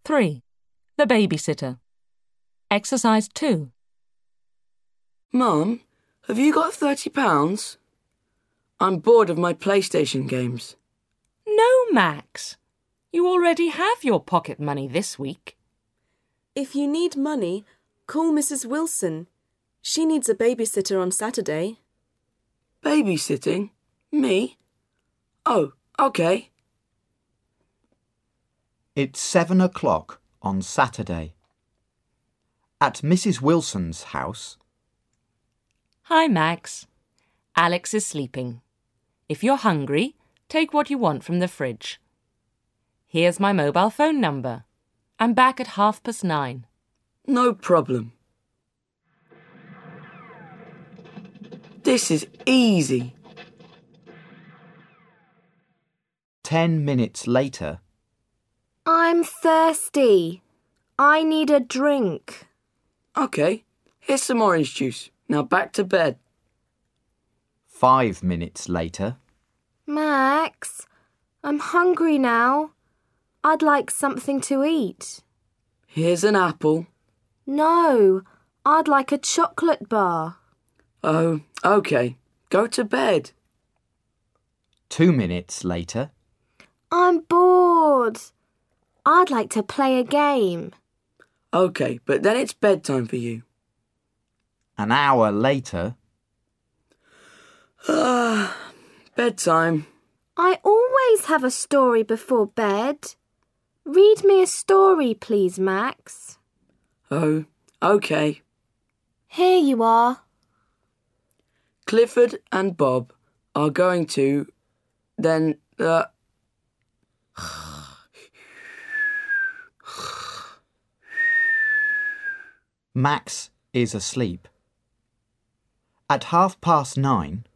3. The babysitter. Exercise 2. Mum, have you got £30? I'm bored of my PlayStation games. No, Max. You already have your pocket money this week. If you need money, call Mrs. Wilson. She needs a babysitter on Saturday. Babysitting? Me? Oh, OK. It's 7 o'clock on Saturday. At Mrs. Wilson's house. Hi, Max. Alex is sleeping. If you're hungry, take what you want from the fridge. Here's my mobile phone number. I'm back at 9:30. No problem. This is easy. 10 minutes later. I'm thirsty. I need a drink. OK, here's some orange juice. Now back to bed. 5 minutes later. Max, I'm hungry now. I'd like something to eat. Here's an apple. No, I'd like a chocolate bar. Oh, OK. Go to bed. 2 minutes later. I'm bored. I'd like to play a game. OK, but then it's bedtime for you. An hour later. Bedtime. I always have a story before bed. Read me a story, please, Max. Oh, OK. Here you are. Clifford and Bob are going to... Then, Max is asleep. At 9:30.